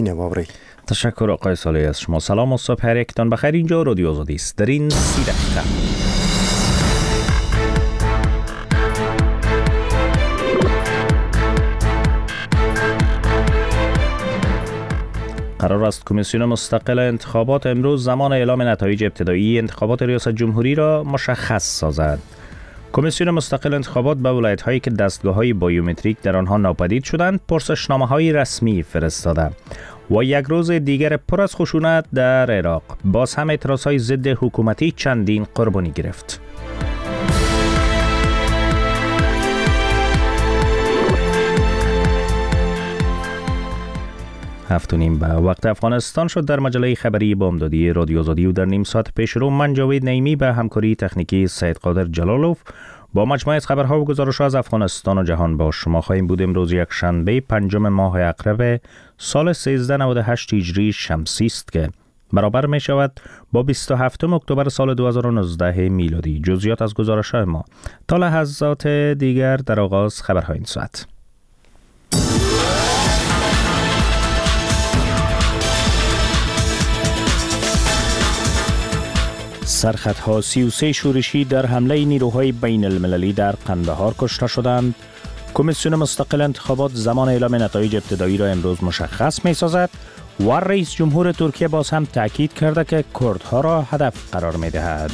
نوابری. تشکر آقای صالحی از شما. سلام و صبح هر یکتان بخیر. اینجا رادیو آزادی است. در این 30 دقیقه قرار است کمیسیون مستقل انتخابات امروز زمان اعلام نتایج ابتدایی انتخابات ریاست جمهوری را مشخص سازد. کمیسیون مستقل انتخابات به ولایت‌هایی که دستگاه‌های بایومتریک در آنها ناپدید شدند پرسشنامه‌های رسمی فرستاده و یک روز دیگر پر از خشونت در عراق باز هم اعتراضهای ضد حکومتی چندین قربانی گرفت. 7:30 به وقت افغانستان شد. در مجله خبری بامدادی رادیو آزادی و در نیم ساعت پیش رو من جاوید نعیمی به همکاری تکنیکی سید قادر جلالوف با مجموعه از خبرها و گزارش‌ها از افغانستان و جهان با شما خواهیم بود. امروز یک شنبه 5 ماه اقرب سال 1398 هجری شمسی است که برابر می شود با 27 اکتبر سال 2019 میلادی. جزئیات از گزارش‌های ما تا لحظات دیگر در آغاز خبرهای این ساعت. سرخطها 33 شورشی در حمله نیروهای بین المللی در قندهار کشته شدند. کمیسیون مستقل انتخابات زمان اعلام نتایج ابتدایی را امروز مشخص می سازد و رئیس جمهور ترکیه باز هم تاکید کرده که کردها را هدف قرار می دهد.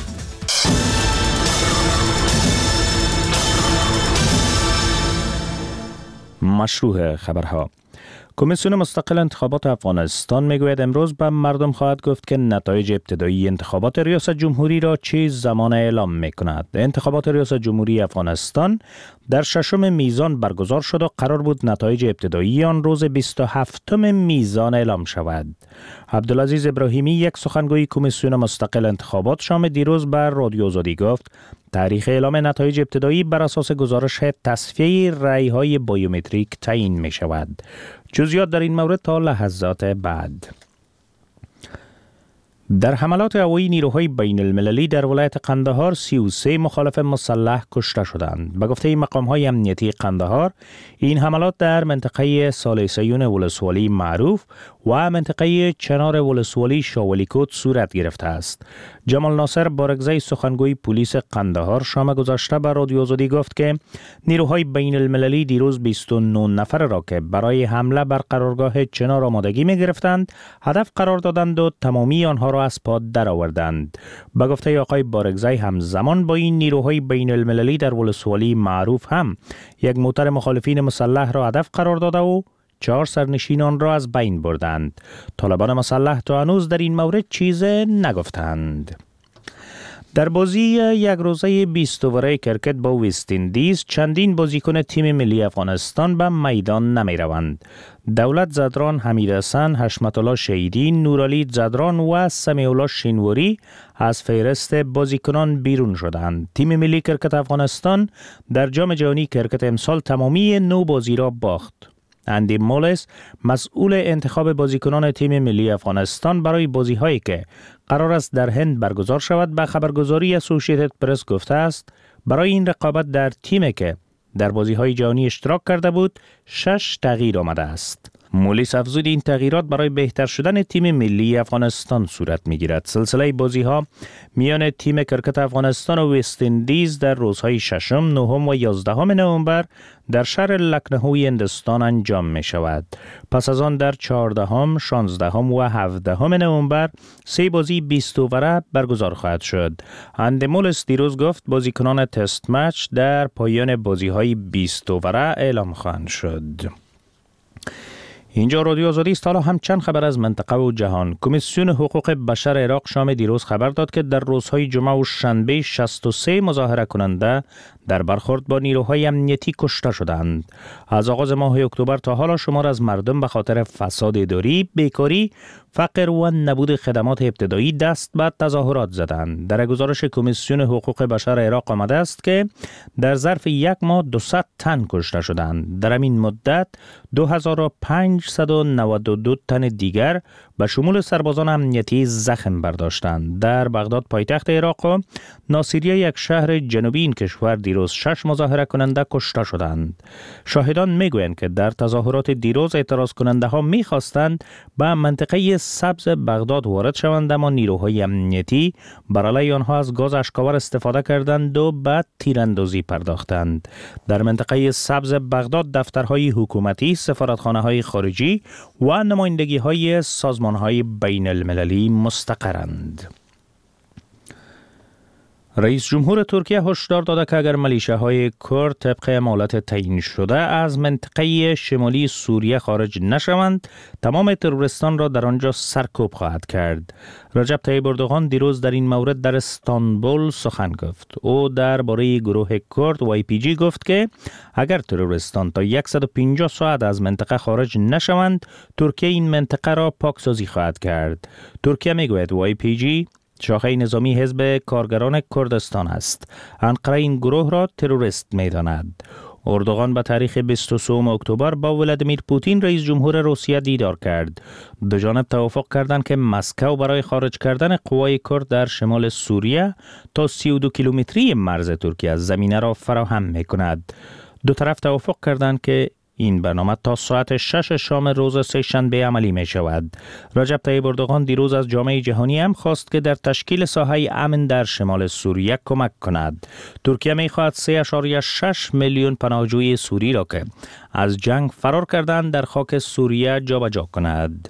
مشروع خبرها. کمیسیون مستقل انتخابات افغانستان میگوید امروز به مردم خواهد گفت که نتایج ابتدایی انتخابات ریاست جمهوری را چه زمان اعلام میکند. انتخابات ریاست جمهوری افغانستان در 6 میزان برگزار شد و قرار بود نتایج ابتدایی آن روز 27 میزان اعلام شود. عبدالعزیز ابراهیمی یک سخنگوی کمیسیون مستقل انتخابات شام دیروز بر رادیو آزادی گفت تاریخ اعلام نتایج ابتدایی بر اساس گزارش تصفیه رأی‌های بایومتریک تعیین می شود. جزئیات در این مورد تا لحظات بعد. در حملات هوایی نیروهای بین المللی در ولایت قندهار 33 مخالف مسلح کشته شدند. به گفته مقام‌های امنیتی قندهار این حملات در منطقه سالیسیون ولسوالی معروف و منطقه چنار ولسوالی شاولیکوت صورت گرفته است. جمال ناصر بارگزی سخنگوی پلیس قندهار شام گذشته به رادیو آزادی گفت که نیروهای بین المللی دیروز 29 نفر را که برای حمله بر قرارگاه چنار آمادگی می گرفتند هدف قرار دادند و تمامی آنها را از پا درآوردند. به گفته آقای بارگزی همزمان با این نیروهای بین المللی در ولسوالی معروف هم یک موتر مخالفین مسلح را هدف قرار داده و 4 سرنشینان را از بین بردند. طالبان مسلح تا هنوز در این مورد چیز نگفتند. در بازی یک روزه 20 اووره کرکت با وست اندیز چندین بازیکن تیم ملی افغانستان به میدان نمی روند. دولت زدران، حمید حسن، حشمت الله شهیدی، نورعلی زدران و سمیع الله شینواری از فهرست بازیکنان بیرون شدند. تیم ملی کرکت افغانستان در جام جهانی کرکت امسال تمامی 9 بازی را باخت. اندی مولس مسئول انتخاب بازیکنان تیم ملی افغانستان برای بازی‌هایی که قرار است در هند برگزار شود به خبرگزاری اسوسییتد پرس گفته است برای این رقابت در تیمی که در بازی‌های جهانی اشتراک کرده بود 6 تغییر آمده است. مولس افزود این تغییرات برای بهتر شدن تیم ملی افغانستان صورت می‌گیرد. سلسله بازی‌ها میان تیم کرکت افغانستان و وست اندیز در روزهای 6، 9 و 11 نوامبر در شهر لکنهوی هندوستان انجام می شود. پس از آن در 14، 16 و 17 نوامبر 3 بازی 20 اووره برگزار خواهد شد. اندی مولس دیروز گفت بازیکنان تست مچ در پایان بازی‌های 20 اووره اعلام خواهند شد. اینجا رادیو آزادی است. حالا هم چند خبر از منطقه و جهان. کمیسیون حقوق بشر عراق شام دیروز خبر داد که در روزهای جمعه و شنبه 63 مظاهره کننده در برخورد با نیروهای امنیتی کشته شدند. از آغاز ماه اکتبر تا حالا شمار از مردم به خاطر فساد اداری، بیکاری، فقر و نبود خدمات ابتدایی دست به تظاهرات زدند. در گزارش کمیسیون حقوق بشر عراق آمده است که در ظرف یک ماه 200 تن کشته شدند. در این مدت 2592 تن دیگر به شمول سربازان امنیتی زخم برداشتند. در بغداد پایتخت عراق و ناصریه یک شهر جنوبی این کشور دیروز دیروز 6 مظاهره کننده کشته شدند. شاهدان میگویند که در تظاهرات دیروز اعتراض کننده ها میخواستند به منطقه سبز بغداد وارد شوند، اما نیروهای امنیتی بر علیه آنها از گاز اشک‌آور استفاده کردند و به تیراندازی پرداختند. در منطقه سبز بغداد دفترهای حکومتی، سفارتخانه‌های خارجی و نمایندگی‌های سازمان‌های بین المللی مستقرند. رئیس جمهور ترکیه هشدار داده که اگر میلیشیاهای کرد طبق مهلت تعیین شده از منطقه شمالی سوریه خارج نشوند، تمام تروریستان را در آنجا سرکوب خواهد کرد. رجب طیب اردوغان دیروز در این مورد در استانبول سخن گفت. او درباره گروه کرد YPG گفت که اگر تروریستان تا 150 ساعت از منطقه خارج نشوند، ترکیه این منطقه را پاکسازی خواهد کرد. ترکیه میگوید YPG شاخه نظامی حزب کارگران کردستان است. انقره این گروه را تروریست می‌داند. اردوغان به تاریخ 23 اکتبر با ولادیمیر پوتین رئیس جمهور روسیه دیدار کرد. دو جانب توافق کردند که مسکو برای خارج کردن قوای کرد در شمال سوریه تا 32 کیلومتری مرز ترکیه زمینه را فراهم می‌کند. دو طرف توافق کردند که این برنامه تا ساعت 6 شام روز سه‌شنبه عملی می شود. رجب طیب اردوغان دیروز از جامعه جهانی هم خواست که در تشکیل ساحه امن در شمال سوریه کمک کند. ترکیه می خواهد 3.6 میلیون پناهجوی سوری را که از جنگ فرار کردند در خاک سوریه جابجا کند.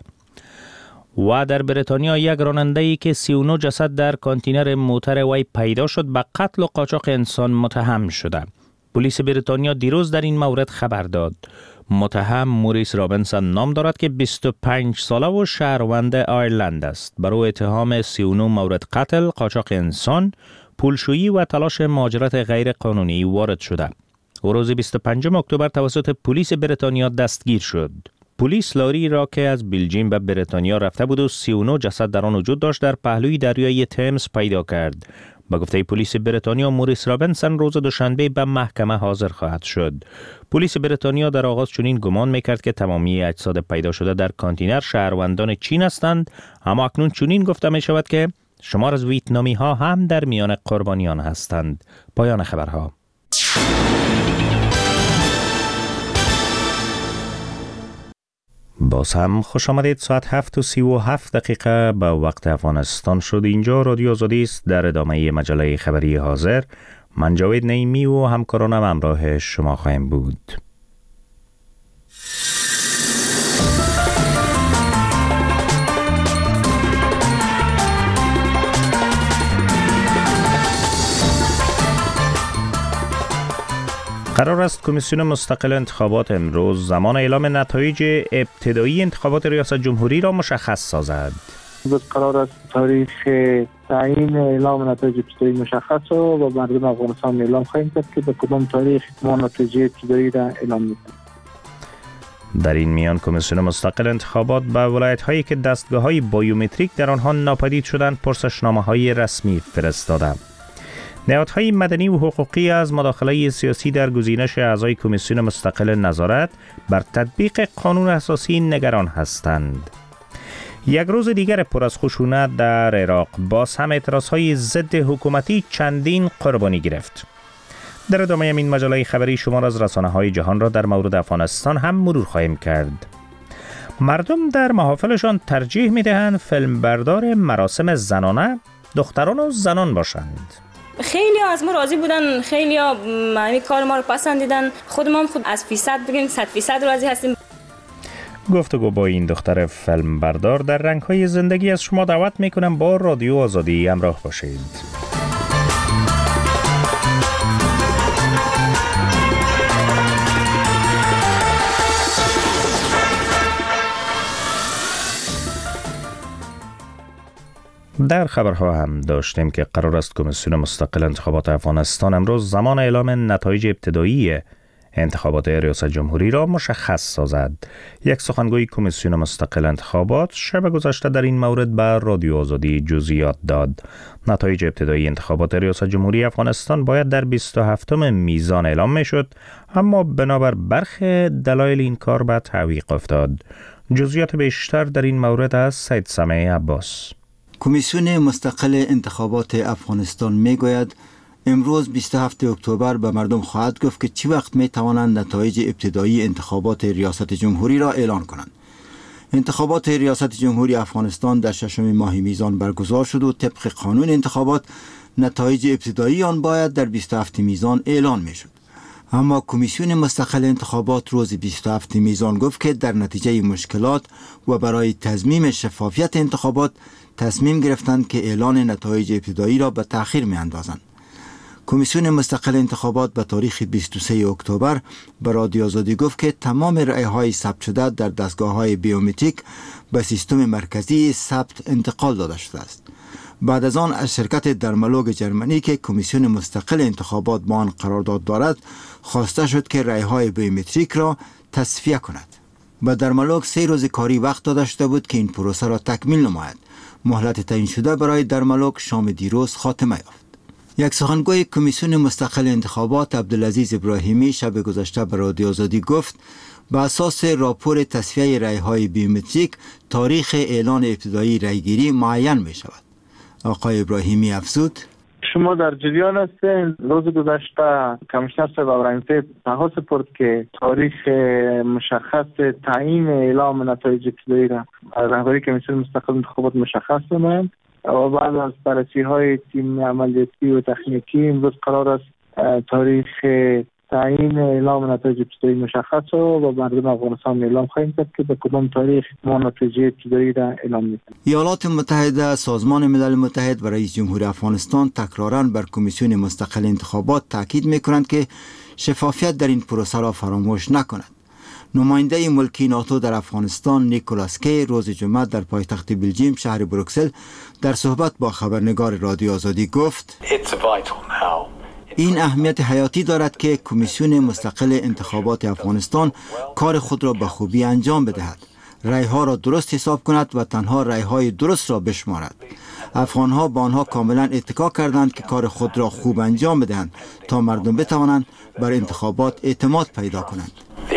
و در بریتانیا یک راننده‌ای که 39 جسد در کانتینر موتر وی پیدا شد به قتل و قاچاق انسان متهم شده. پلیس بریتانیا دیروز در این مورد خبر داد. متهم موریس رابنسون نام دارد که 25 ساله و شهروند آیرلند است. بر او اتهام 39 مورد قتل، قاچاق انسان، پولشویی و تلاش مهاجرت غیر قانونی وارد شده. او روز 25 اکتبر توسط پلیس بریتانیا دستگیر شد. پلیس لاری را که از بلژیم به بریتانیا رفته بود و 39 جسد در آن وجود داشت در پهلوی دریای تمز پیدا کرد. با گفته پلیس بریتانیا موریس رابنسون روز دوشنبه به محکمه حاضر خواهد شد. پلیس بریتانیا در آغاز چنین گمان میکرد که تمامی اجساد پیدا شده در کانتینر شهروندان چین هستند، اما اکنون چنین گفته می شود که شمار از ویتنامی ها هم در میان قربانیان هستند. پایان خبرها. باز هم خوش آمدید. ساعت 7:37 به وقت افغانستان شد. اینجا رادیو آزادی است. در ادامه مجله خبری حاضر من جاوید نعیمی و همکارانم همراه شما خواهیم بود. قرار است کمیسیون مستقل انتخابات امروز زمان اعلام نتایج ابتدایی انتخابات ریاست جمهوری را مشخص سازد. قرار است تاریخ تعیین اعلام نتایج ابتدایی مشخص و مردم افغانستان اعلام خواهیم کرد که به کدام تاریخ ما نتایج ابتدایی را اعلام می‌کنیم. در این میان کمیسیون مستقل انتخابات به ولایت‌هایی که دستگاه‌های بایومتریک در آنها ناپدید شدند پرسشنامه‌های رسمی فرستاده. نهادهای مدنی و حقوقی از مداخله سیاسی در گزینش اعضای کمیسیون مستقل نظارت بر تطبیق قانون اساسی نگران هستند. یک روز دیگر پر از خشونت در عراق باز هم اعتراضهای ضد حکومتی چندین قربانی گرفت. در ادامه این مجله خبری شمار از رسانه‌های جهان را در مورد افغانستان هم مرور خواهیم کرد. مردم در محافلشان ترجیح می‌دهند فیلمبردار مراسم زنانه دختران و زنان باشند. خیلی از ما راضی بودن، خیلی معنی کار ما رو پسندیدن. خود ما هم خود از فیصد بگیم 100% راضی هستیم. گفتگو با این دختر فیلمبردار در رنگ‌های زندگی از شما دعوت می‌کنم با رادیو آزادی همراه باشید. در خبرها هم داشتیم که قرار است کمیسیون مستقل انتخابات افغانستان امروز زمان اعلام نتایج ابتدایی انتخابات ریاست جمهوری را مشخص سازد. یک سخنگوی کمیسیون مستقل انتخابات شب گذشته در این مورد به رادیو آزادی جزئیات داد. نتایج ابتدایی انتخابات ریاست جمهوری افغانستان باید در 27 میزان اعلام میشد، اما بنابر برخی دلایل این کار به تعویق افتاد. جزئیات بیشتر در این مورد از سید سمیع عباس. کمیسیون مستقل انتخابات افغانستان میگوید امروز 27 اکتبر به مردم خواهد گفت که چی وقت می توانند نتایج ابتدایی انتخابات ریاست جمهوری را اعلان کنند. انتخابات ریاست جمهوری افغانستان در 6 ماه میزان برگزار شد و طبق قانون انتخابات نتایج ابتدایی آن باید در 27 میزان اعلان می شد. اما کمیسیون مستقل انتخابات روز 27 میزان گفت که در نتیجه مشکلات و برای تضمین شفافیت انتخابات تصمیم گرفتند که اعلان نتایج ابتدایی را به تأخیر می اندازند. کمیسیون مستقل انتخابات به تاریخ 23 اکتبر به رادیو آزادی گفت که تمام رأی‌های ثبت شده در دستگاه‌های بیومتریک به سیستم مرکزی ثبت انتقال داده شده است. بعد از آن از شرکت درمالوگ جرمنی که کمیسیون مستقل انتخابات با آن قرارداد دارد خواسته شد که رأی‌های بیومتریک را تصفیه کند. به درمالوگ 3 روز کاری وقت داده شده بود که این پروسه را تکمیل نماید. مهلت تعیین شده برای درمالوگ شام دیروز خاتمه یافت. یک سخنگوی کمیسیون مستقل انتخابات عبدالعزیز ابراهیمی شب گذشته به رادیو آزادی گفت به اساس راپور تصفیه رأی‌های بیومتریک تاریخ اعلان ابتدایی رأیگیری معین می شود. آقای ابراهیمی افزود: شما در جریان هستین. روز گذشته کمیشنر صاحب ابراهیمی تقاضا سپرد که تاریخ مشخص تعیین اعلام نتایج ابتدایی را رهبری کمیسیون مستقل انتخابات مشخص نمایند و بعد از بررسی‌های تیم عملیاتی و تکنیکی امروز قرار است تاریخ تعیین اعلام نتایج ابتدایی مشخص و مردم افغانستان اعلام خواهیم کرد که به کدام تاریخ ما نتیجه ابتدایی را اعلام می‌کنیم. ایالات متحده، سازمان ملل متحد و رئیس جمهور افغانستان تکراراً بر کمیسیون مستقل انتخابات تاکید می‌کنند که شفافیت در این پروسه را فراموش نکند. نماینده ملکی ناتو در افغانستان نیکولاس کی روز جمعه در پایتخت بلژیم شهر بروکسل در صحبت با خبرنگار رادیو آزادی گفت: این اهمیت حیاتی دارد که کمیسیون مستقل انتخابات افغانستان کار خود را به خوبی انجام بدهد، رأی‌ها را درست حساب کند و تنها رأی‌های درست را بشمارد. افغان‌ها با آنها کاملا اتکا کردند که کار خود را خوب انجام بدهند تا مردم بتوانند بر انتخابات اعتماد پیدا کنند.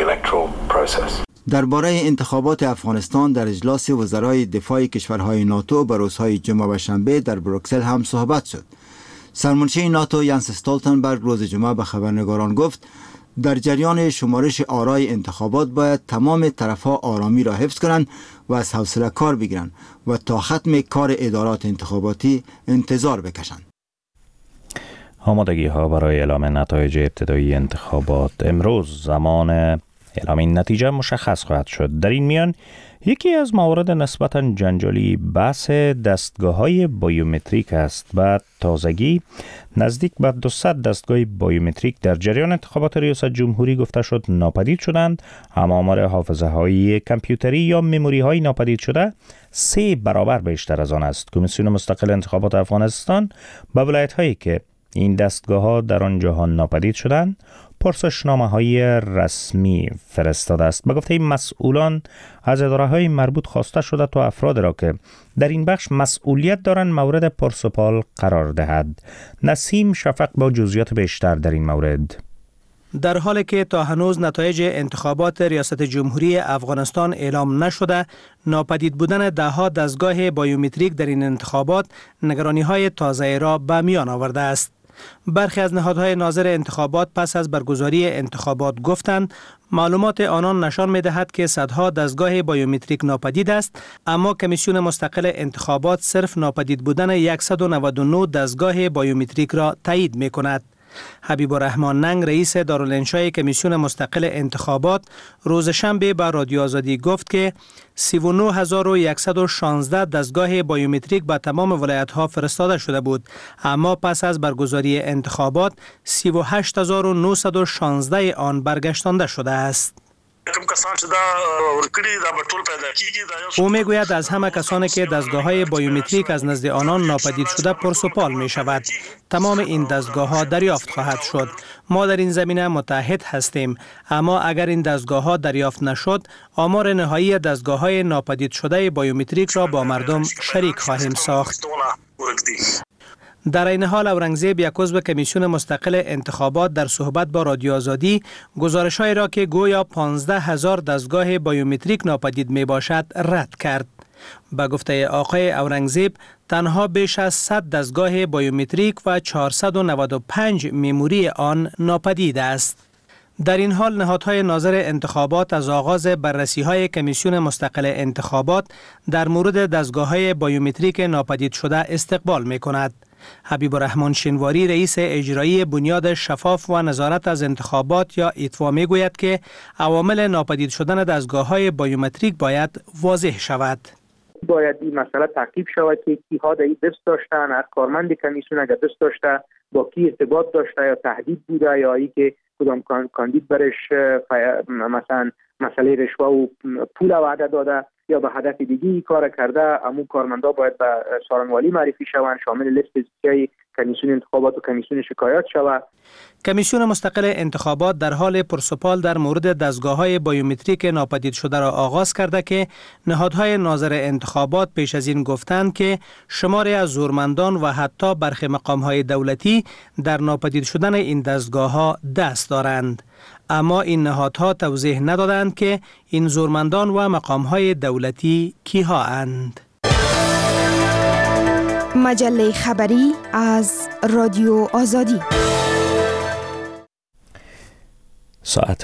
درباره انتخابات افغانستان در اجلاس وزرای دفاع کشورهای ناتو به روزهای جمعه و شنبه در بروکسل هم صحبت شد. سرمنشی ناتو ینس استولتنبرگ روز جمعه به خبرنگاران گفت در جریان شمارش آرای انتخابات باید تمام طرفها آرامی را حفظ کنند و از حوصله کار بگیرند و تا ختم کار ادارات انتخاباتی انتظار بکشند. آمادگی ها برای اعلام نتایج ابتدایی انتخابات امروز زمان اعلام این نتیجه مشخص خواهد شد. در این میان یکی از موارد نسبتاً جنجالی بحث دستگاه‌های بایومتریک است. بعد تازگی نزدیک به 200 دستگاه بایومتریک در جریان انتخابات ریاست جمهوری گفته شد ناپدید شدند، اما آمار حافظه‌های کامپیوتری یا مموری‌های ناپدید شده 3 برابر بیشتر از آن است. کمیسیون مستقل انتخابات افغانستان به ولایت‌هایی که این دستگاه‌ها در آنجاها ناپدید شدند پرسشنامه‌های رسمی فرستاده است. به گفته مسئولان از اداره‌های مربوط خواسته شده تا افراد را که در این بخش مسئولیت دارند مورد پرس‌وپال قرار دهد. نسیم شفق با جزئیات بیشتر در این مورد. در حالی که تا هنوز نتایج انتخابات ریاست جمهوری افغانستان اعلام نشده، ناپدید بودن ده‌ها دستگاه بایومتریک در این انتخابات نگرانی‌های تازه را به میان آورده است. برخی از نهادهای ناظر انتخابات پس از برگزاری انتخابات گفتند معلومات آنان نشان می‌دهد که صدها دستگاه بایومتریک ناپدید است، اما کمیسیون مستقل انتخابات صرف ناپدید بودن 199 دستگاه بایومتریک را تایید می‌کند. حبیب الرحمن ننگ رئیس دارالانشای کمیسیون مستقل انتخابات روز شنبه به رادیو آزادی گفت که 39116 دستگاه بایومتریک به تمام ولایت‌ها فرستاده شده بود، اما پس از برگزاری انتخابات 38916 آن برگشتانده شده است. او میگوید از همه کسانی که دستگاه‌های بایومتریک از نزد آنان ناپدید شده پرس‌وپال می شود. تمام این دستگاه‌ها دریافت خواهد شد. ما در این زمینه متحد هستیم، اما اگر این دستگاه‌ها دریافت نشد، آمار نهایی دستگاه‌های ناپدید شده بایومتریک را با مردم شریک خواهیم ساخت. در این حال اورنگزیب یک عضو کمیسیون مستقل انتخابات در صحبت با رادیو آزادی گزارش‌هایی را که گویا 15,000 دستگاه بایومتریک ناپدید می باشد رد کرد. به گفته آقای اورنگزیب تنها بیش از 100 دستگاه بایومتریک و 495 مموری آن ناپدید است. در این حال نهادهای ناظر انتخابات از آغاز بررسی‌های کمیسیون مستقل انتخابات در مورد دستگاه‌های بایومتریک ناپدید شده استقبال می‌کند. حبیب الرحمن شینواری رئیس اجرایی بنیاد شفاف و نظارت از انتخابات یا ایتوا می‌گوید که عوامل ناپدید شدن دستگاه‌های بایومتریک باید واضح شود. باید این مسئله تعقیب شود که کیها در این دست داشتن، از کارمند کمیسیون اگر دست داشته با کی ارتباط داشته یا تهدید بوده یا ای که کدام کاندید برش مثلا مسئله رشوه و پول وعده داده یا به هدف دیگه کار کرده، امون کارمندا باید به سارنوالی معرفی شوند، شامل لیست کمیسیون انتخابات و کمیسیون شکایات شود. کمیسیون مستقل انتخابات در حال پرسپال در مورد دستگاه‌های بایومتریک ناپدید شده را آغاز کرده که نهادهای ناظر انتخابات پیش از این گفتند که شماری از زورمندان و حتی برخی مقام‌های دولتی در ناپدید شدن این دستگاه‌ها دست دارند. اما این نهادها توضیح ندادند که این زورمندان و مقام‌های دولتی کیها اند. مجله خبری از رادیو آزادی. ساعت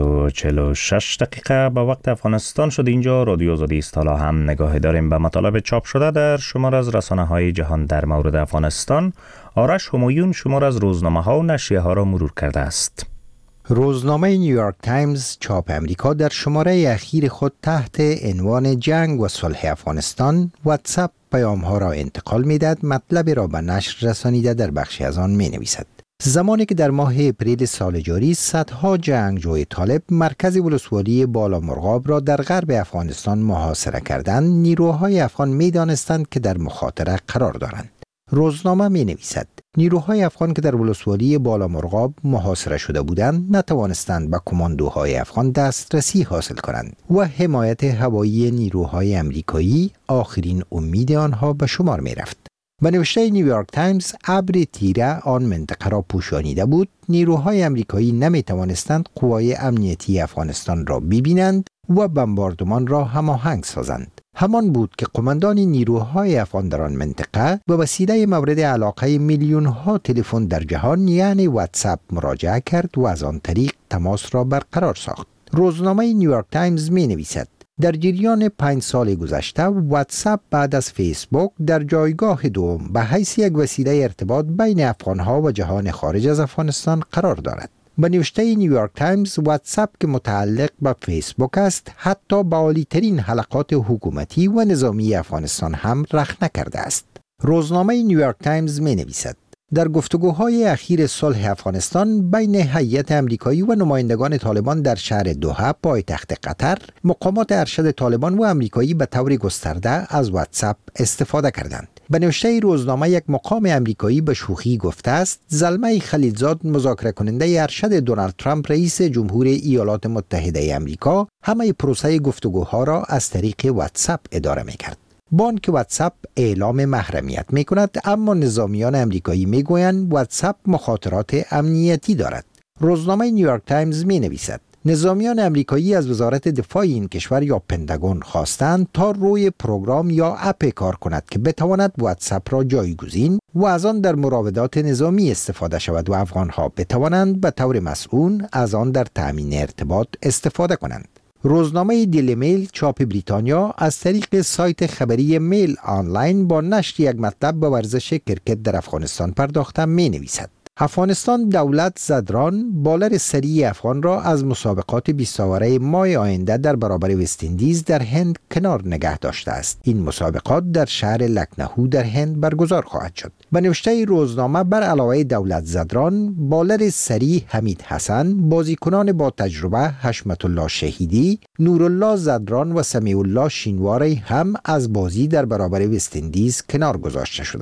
7:46 به وقت افغانستان شد. اینجا رادیو آزادی است. حالا هم نگاه داریم به مطالب چاپ شده در شمار از رسانه‌های جهان در مورد افغانستان. آرش همایون شمار از روزنامه‌ها و نشریه‌ها را مرور کرده است. روزنامه نیویورک تایمز چاپ امریکا در شماره اخیر خود تحت عنوان جنگ و صلح افغانستان واتساپ پیام‌ها را انتقال می‌دهد مطلب را به نشر رسانیده در بخشی از آن می‌نویسد. زمانی که در ماه اپریل سال جاری صدها جنگجوی طالب مرکز ولسوالی بالامرغاب را در غرب افغانستان محاصره کردند، نیروهای افغان می‌دانستند که در مخاطره قرار دارند. روزنامه می‌نویسد نیروهای افغان که در ولسوالی بالامرغاب محاصره شده بودند نتوانستند به کماندوهای افغان دسترسی حاصل کنند و حمایت هوایی نیروهای امریکایی آخرین امید آنها به شمار می‌رفت. به نوشته نیویورک تایمز ابر تیره آن منطقه را پوشانیده بود. نیروهای امریکایی نمی‌توانستند قوای امنیتی افغانستان را ببینند و بمباردمان را هماهنگ سازند. همان بود که قماندان نیروهای افغان در آن منطقه به وسیله مورد علاقه میلیون‌ها تلفن در جهان یعنی واتساپ مراجعه کرد و از آن طریق تماس را برقرار ساخت. روزنامه نیویورک تایمز می‌نویسد در جریان 5 سال گذشته واتساپ بعد از فیسبوک در جایگاه دوم به حیث یک وسیله ارتباط بین افغان‌ها و جهان خارج از افغانستان قرار دارد. به نوشته نیویورک تایمز واتساپ که متعلق به فیسبوک است حتی به عالی‌ترین حلقات حکومتی و نظامی افغانستان هم رخنه کرده است. روزنامه نیویورک تایمز می‌نویسد در گفتگوهای اخیر صلح افغانستان بین هیئت امریکایی و نمایندگان طالبان در شهر دوحه پایتخت قطر، مقامات ارشد طالبان و امریکایی به طور گسترده از واتساپ استفاده کردند. به نوشته روزنامه یک مقام امریکایی به شوخی گفته است زلمه خلیلزاد مذاکره کننده ارشد دونالد ترامپ رئیس جمهور ایالات متحده امریکا همه پروسه گفتگوها را از طریق واتساپ اداره می‌کرد. بانک واتساپ اعلام محرمیت می کند اما نظامیان امریکایی می گویند واتساپ مخاطرات امنیتی دارد. روزنامه نیویورک تایمز می نویسد نظامیان امریکایی از وزارت دفاع این کشور یا پنتاگون خواستند تا روی پروگرام یا اپ کار کند که بتواند واتساپ را جایگزین و از آن در مراودات نظامی استفاده شود و افغانها بتوانند به طور مسئول از آن در تأمین ارتباط استفاده کنند. روزنامه دیلی میل چاپ بریتانیا از طریق سایت خبری میل آنلاین با نشر یک مطلب به ورزش کرکت در افغانستان پرداخته می نویسد افغانستان دولت زدران بالر سری افغان را از مسابقات 20 آوره ماه آینده در برابر وست اندیز در هند کنار نگه داشته است. این مسابقات در شهر لکنهو در هند برگزار خواهد شد. به نوشته روزنامه بر علاوه دولت زدران، بالر سری حمید حسن، بازیکنان با تجربه حشمت الله شهیدی، نورالله زدران و سمیع الله شینواری هم از بازی در برابر وست اندیز کنار گذاشته شدند.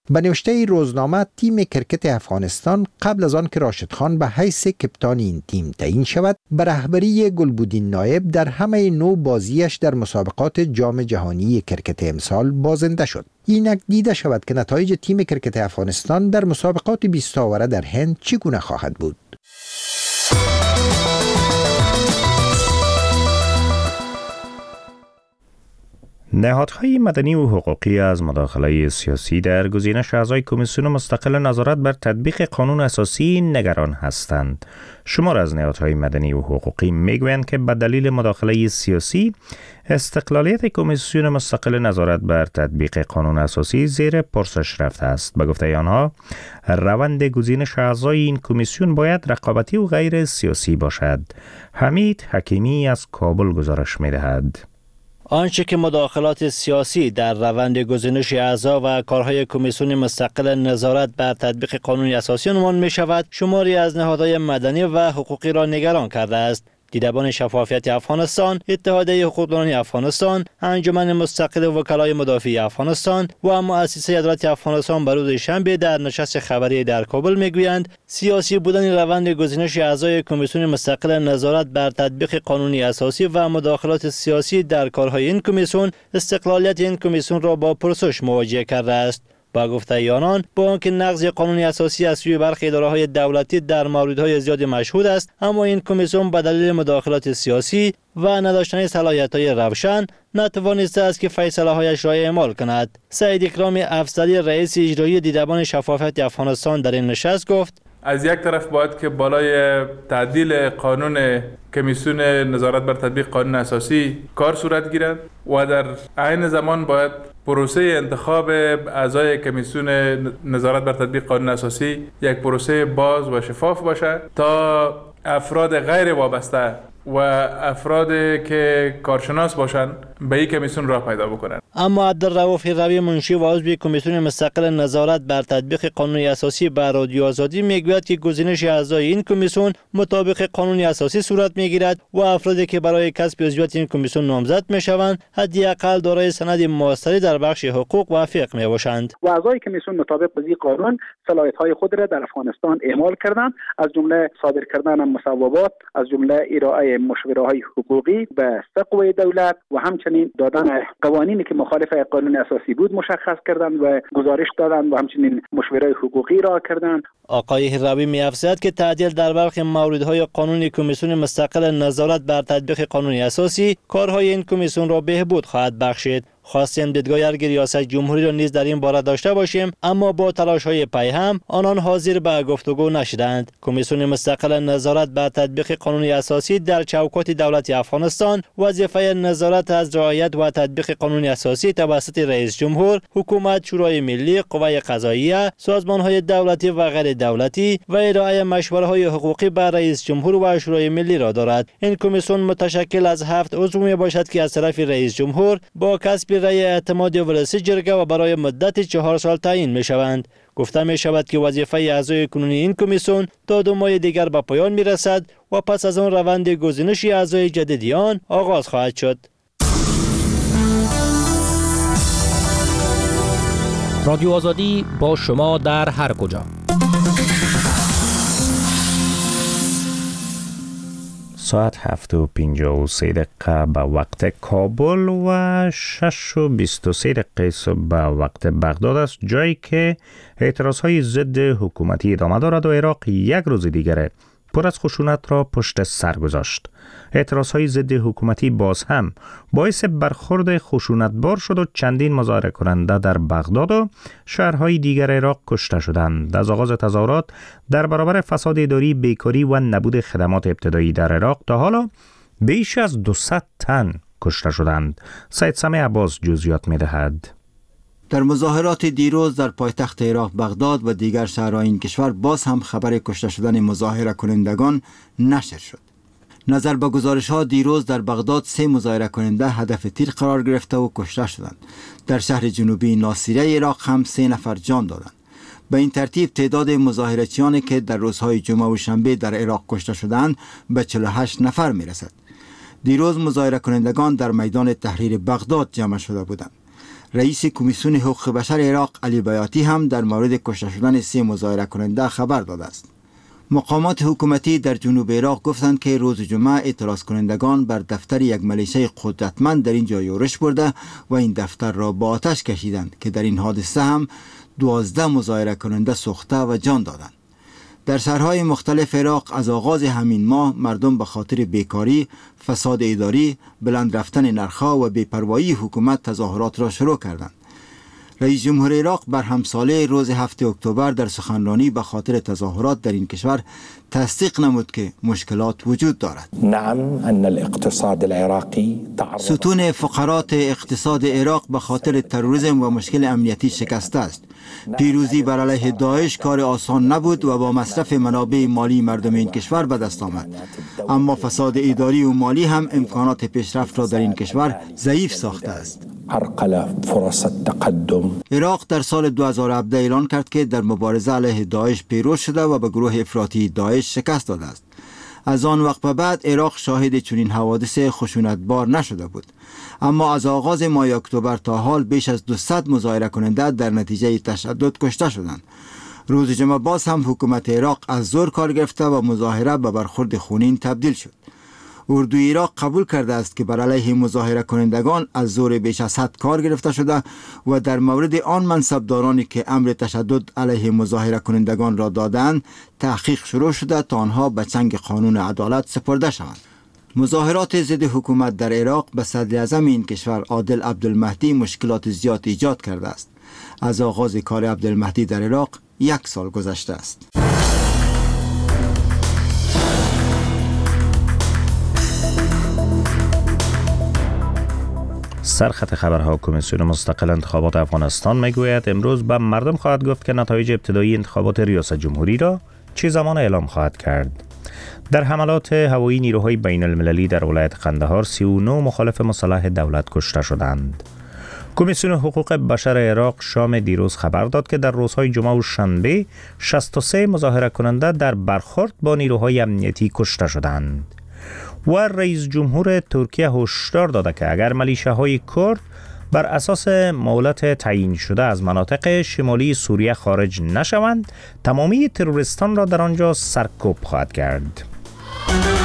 به نوشته روزنامه، تیم کرکت افغانستان قبل از آن که راشد خان به حیث کپتان این تیم تعیین شود، به رهبری گلبودین نایب در همه نوع بازیش در مسابقات جام جهانی کرکت امسال بازنده شد. اینک دیده شود که نتایج تیم کرکت افغانستان در مسابقات 20 آوره در هند چگونه خواهد بود. نهادهای مدنی و حقوقی از مداخله سیاسی در گزینش اعضای کمیسیون مستقل نظارت بر تطبیق قانون اساسی نگران هستند. شمار از نهادهای مدنی و حقوقی میگویند که به دلیل مداخله سیاسی استقلالیت کمیسیون مستقل نظارت بر تطبیق قانون اساسی زیر پرسش رفته است. به گفته آنها، روند گزینش اعضای این کمیسیون باید رقابتی و غیر سیاسی باشد. حمید حکیمی از کابل گزارش می‌دهد. آنچه که مداخلات سیاسی در روند گزینش اعضا و کارهای کمیسیون مستقل نظارت بر تطبیق قانون اساسی عنوان می شود، شماری از نهادهای مدنی و حقوقی را نگران کرده است. دیدبان شفافیت افغانستان، اتحادیه حقوقدانان افغانستان، انجمن مستقل وکلای مدافع افغانستان و مؤسسه عدالت افغانستان بر روز شنبه در نشست خبری در کابل میگویند سیاسی بودن روند گزینش اعضای کمیسیون مستقل نظارت بر تطبیق قانون اساسی و مداخلات سیاسی در کارهای این کمیسیون استقلالیت این کمیسیون را با پرسش مواجه کرده است. با گفته آنان، با آنکه نقض قانون اساسی از سوی برخی اداره‌های دولتی در موردهای زیاد مشهود است، اما این کمیسیون به دلیل مداخلات سیاسی و نداشتن صلاحیت‌های روشن نتوانسته است که فیصله‌هایش را اعمال کند. سعید اکرام افضلی، رئیس اجرایی دیدبان شفافیت افغانستان، در این نشست گفت: از یک طرف باید که بالای تعدیل قانون کمیسیون نظارت بر تطبیق قانون اساسی کار صورت گیرد و در عین زمان باید پروسه انتخاب اعضای کمیسیون نظارت بر تطبیق قانون اساسی یک پروسه باز و شفاف باشد تا افراد غیر وابسته و افرادی که کارشناس باشند به این کمیسیون راه پیدا بکنند. اما عبدالرؤوف هروی، منشی و عضو کمیسیون مستقل نظارت بر تطبیق قانون اساسی بر رادیو آزادی، میگوید که گزینش اعضای این کمیسیون مطابق قانون اساسی صورت میگیرد و افرادی که برای کسب عضویت این کمیسیون نامزد میشوند حداقل دارای سند مؤثری در بخش حقوق و فقه میباشند. و اعضای کمیسیون مطابق با این قانون صلاحیت‌های خود را در افغانستان اعمال کردند، از جمله صادر کردن مصوبات، از جمله ارائه مشوره‌های حقوقی به قوه دولت و همچنین دادن قوانینی که مخالف قانون اساسی بود مشخص کردند و گزارش دادند و همچنین مشوره حقوقی را کردند. آقای هروی می‌افزاید که تعدیل در برخی موردهای قانون کمیسیون مستقل نظارت بر تطبیق قانون اساسی کارهای این کمیسیون را بهبود خواهد بخشید. خواستیم دیدگاه ارگ ریاست جمهوری را نیز در این باره داشته باشیم، اما با تلاش‌های پیهم آنان حاضر به گفتگو نشدند. کمیسیون مستقل نظارت بر تطبیق قانون اساسی در چوکات دولت افغانستان وظیفه نظارت از رعایت و تطبیق قانون اساسی توسط رئیس جمهور، حکومت، شورای ملی، قوه قضاییه، سازمان‌های دولتی و غیر دولتی و ارائه مشوره‌های حقوقی به رئیس جمهور و شورای ملی را دارد. این کمیسیون متشکل از 7 عضو میباشد که از طرف رئیس جمهور با کسب رای اعتماد ولسی جرگه و برای مدت 4 سال تعیین می شوند. گفته می شود که وظیفه اعضای کنونی این کمیسیون تا 2 ماه دیگر به پایان می رسد و پس از آن روند گزینش اعضای جدیدی آن آغاز خواهد شد. رادیو آزادی با شما در هر کجا. ساعت 7:53 به وقت کابل و 6:23 صبح به وقت بغداد است، جایی که اعتراضهای ضد حکومتی ادامه دارد و عراق یک روز دیگر پر از خشونت را پشت سر گذاشت. اعتراضهای ضد حکومتی باز هم باعث برخورد خشونتبار شد و چندین مظاهره کننده در بغداد و شهرهای دیگر عراق کشته شدند. از آغاز تظاهرات در برابر فساد اداری، بیکاری و نبود خدمات ابتدایی در عراق تا حالا بیش از 200 تن کشته شدند. سید سمیع عباس جزئیات می‌دهد. در مظاهرات دیروز در پایتخت عراق بغداد و دیگر شهرهای این کشور باز هم خبر کشته شدن مظاهره کنندگان نشر شد. نظر به گزارش‌ها دیروز در بغداد 3 مظاهره کننده هدف تیر قرار گرفته و کشته شدند. در شهر جنوبی ناصیره عراق هم 3 نفر جان دادند. به این ترتیب تعداد مظاهرچیانی که در روزهای جمعه و شنبه در عراق کشته شدند به 48 نفر میرسد. دیروز مظاهره کنندگان در میدان تحریر بغداد جمع شده بودند. رئیس کمیسیون حقوق بشر عراق علی بیاتی هم در مورد کشته شدن 3 مظاهره کننده خبر داده است. مقامات حکومتی در جنوب عراق گفتند که روز جمعه اعتراض کنندگان بر دفتر یک ملیشه قدرتمند در اینجا یورش برده و این دفتر را با آتش کشیدند که در این حادثه هم 12 مظاهره کننده سوخته و جان دادند. در شهرهای مختلف عراق از آغاز همین ماه مردم به خاطر بیکاری، فساد اداری، بلند رفتن نرخ‌ها و بی‌پروایی حکومت تظاهرات را شروع کردند. رئیس جمهور عراق برهم ساله روز 7 اکتبر در سخنرانی به خاطر تظاهرات در این کشور تصدیق نمود که مشکلات وجود دارد. نعم ان الاقتصاد العراقی ستون فقرات اقتصاد عراق به خاطر تروریسم و مشکل امنیتی شکسته است. پیروزی بر علیه داعش کار آسان نبود و با مصرف منابع مالی مردم این کشور به دست آمد. اما فساد اداری و مالی هم امکانات پیشرفت را در این کشور ضعیف ساخته است. عرقل فرص التقدم. عراق در سال 2017 اعلان کرد که در مبارزه علیه داعش پیروز شده و به گروه افراطی داعش شکست داده است. از آن وقت به بعد عراق شاهد چنین حوادث خشونتبار نشده بود. اما از آغاز ماه اکتبر تا حال بیش از 200 مظاهره کننده در نتیجه تشدد کشته شدند. روز جمعه باز هم حکومت عراق از زور کار گرفته و مظاهره به برخورد خونین تبدیل شد. اردوی عراق قبول کرده است که بر علیه مظاهره کنندگان از زور بیش از حد کار گرفته شده و در مورد آن منصبدارانی که امر تشدد علیه مظاهره کنندگان را دادند تحقیق شروع شده تا آنها به چنگ قانون عدالت سپرده شوند. مظاهرات ضد حکومت در عراق به صدر اعظم این کشور عادل عبدالمهدی مشکلات زیاد ایجاد کرده است. از آغاز کار عبدالمهدی در عراق 1 سال گذشته است. سرخط خبرها کمیسیون مستقل انتخابات افغانستان میگوید امروز به مردم خواهد گفت که نتایج ابتدایی انتخابات ریاست جمهوری را چه زمان اعلام خواهد کرد. در حملات هوایی نیروهای بین المللی در ولایت قندهار 39 مخالف مسلح دولت کشته شدند. کمیسیون حقوق بشر عراق شام دیروز خبر داد که در روزهای جمعه و شنبه 63 مظاهره کننده در برخورد با نیروهای امنیتی کشته شدند. و رئیس جمهور ترکیه هشدار داده که اگر میلیشیاهای کرد بر اساس مهلت تعیین شده از مناطق شمالی سوریه خارج نشوند، تمامی تروریستان را در آنجا سرکوب خواهد کرد.